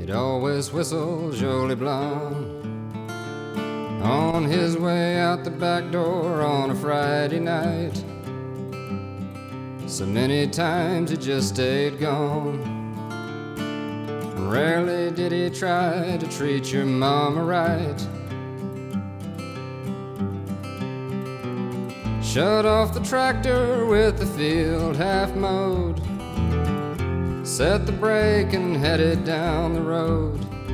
He'd always whistle Jolie Blonde on his way out the back door on a Friday night. So many times he just stayed gone. Rarely did he try to treat your mama right. Shut off the tractor with the field half mowed, set the brake and headed down the road.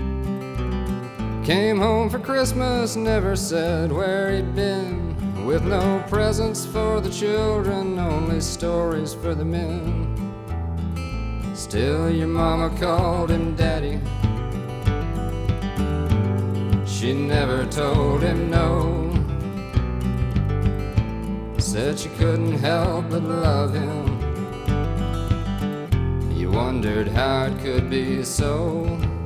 Came home for Christmas, never said where he'd been, with no presents for the children, only stories for the men. Still your mama called him Daddy. She never told him no. Said she couldn't help but love him. You wondered how it could be so.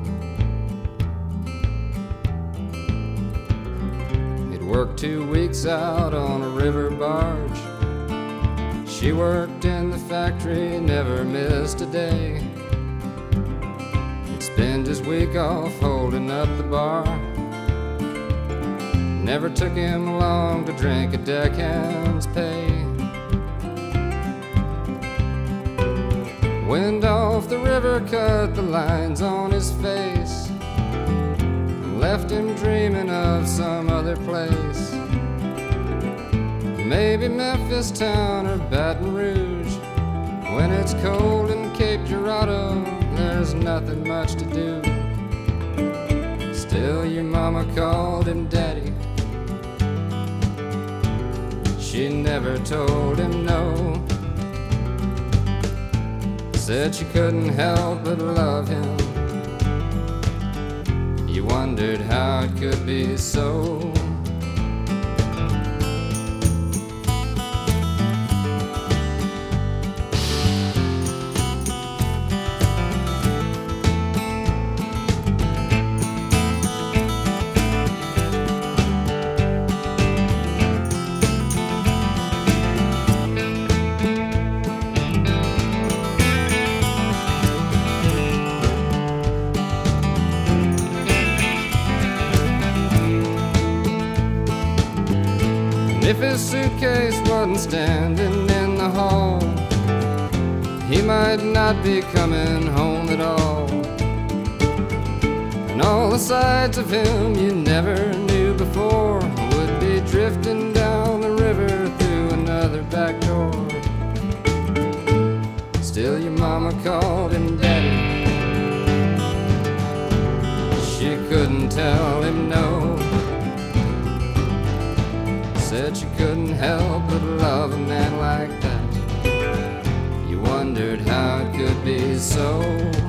He'd worked 2 weeks out on a river barge. She worked in the factory, never missed a day. He'd spend his week off holding up the bar. Never took him long to drink a deckhand's pay. Wind off the river cut the lines on his face and left him dreaming of some other place. Maybe Memphis town or Baton Rouge. When it's cold in Cape Girardeau, there's nothing much to do. Still your mama called him Daddy. She never told him no. Said she couldn't help but love him. You wondered how it could be so. If his suitcase wasn't standing in the hall, he might not be coming home at all. And all the sides of him you never knew before would be drifting down the river through another back door. Still your mama called him Daddy. She couldn't tell him no. Said she couldn't help but love a man like that. You wondered how it could be so.